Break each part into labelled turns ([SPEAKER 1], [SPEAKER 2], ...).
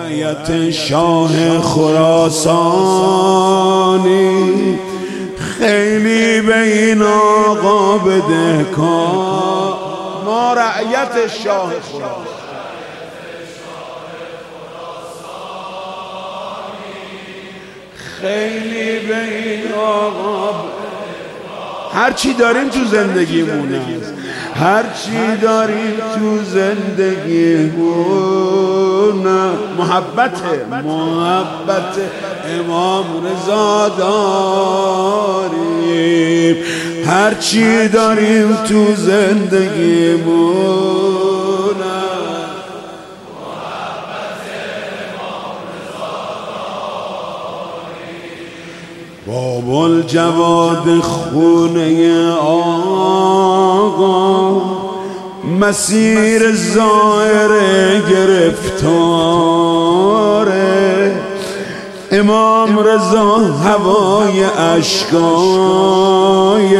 [SPEAKER 1] رعیت شاه خراسانی خیلی به این آقا بده کار. ما رعیت شاه خراسانی خیلی به این آقا هرچی داریم تو زندگیمون است، هرچی داریم تو زندگیمون محبت امام رضا داریم، هرچی داریم تو زندگیمون باب الجواد خونه آقا مسیر زائر گرفتاره. امام رضا هوای اشکای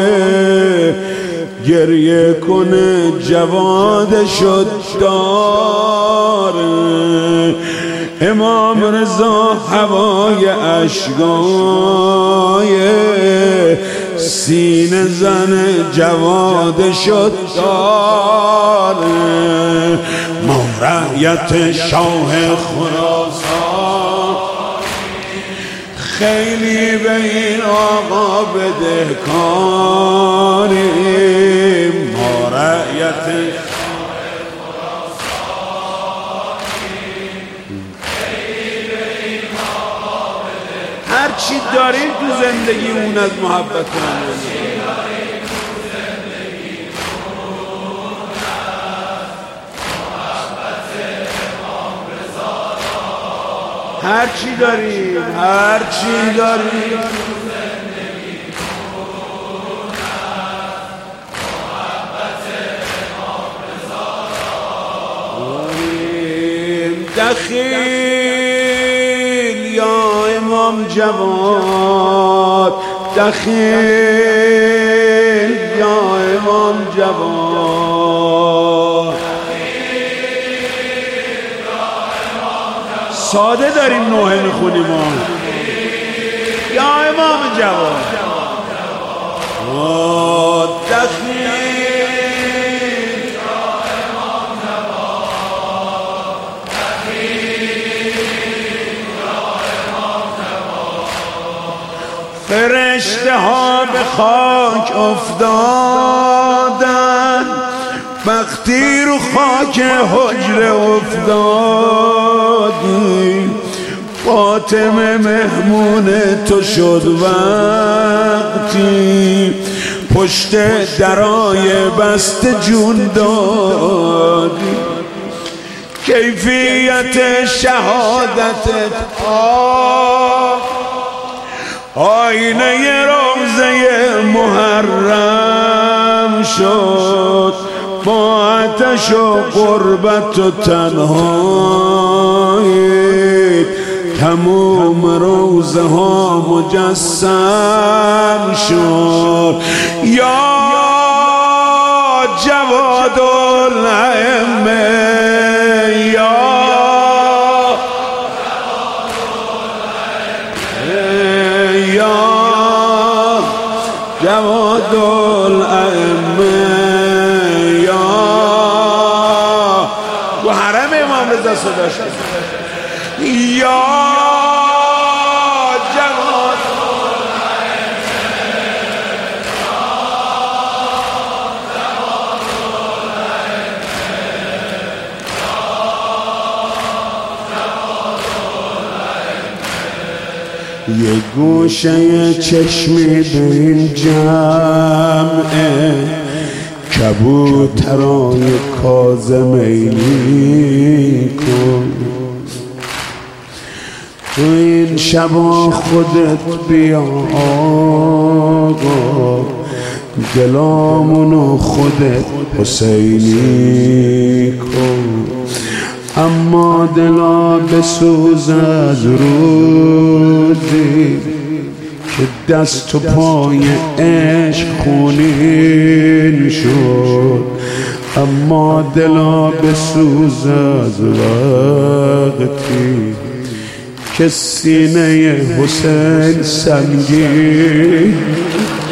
[SPEAKER 1] گریه کنه جواد شد داره. امام رضا هوای اشکای سینه زن جواد شد داره. ما رعیت شاه خراسان خیلی به این آقا بده کاریم. ما رعیت هرچی داریم تو زندگی اون از محبت هرچی داریم دخیل یا امام جواد، دخیل یا امام جواد. ساده داریم نوحه میخونیم یا امام جواد. دخیل فرشته ها به خاک افتادن وقتی رو خاک حجره افتادی. فاطمه مهمون تو شد وقتی پشت درای بسته جون دادی. کیفیت شهادتت آینه روزه محرم شد با آتش و قربت و تنهایی. تمام روزه ها مجسم شد یا جواد الائمه، جواد الائمه یا و حرم امام رضا صداش یا جواد یه گوشه چشمی به این جمعه کبوترای کاظمی کن. تو این شبا خودت بیا آقا دلامونو خودت حسینی کن. اما دلا بسوز از روزی که دست و پای عشق خونین شد. اما دلا بسوز از وقتی که سینه حسین سنگین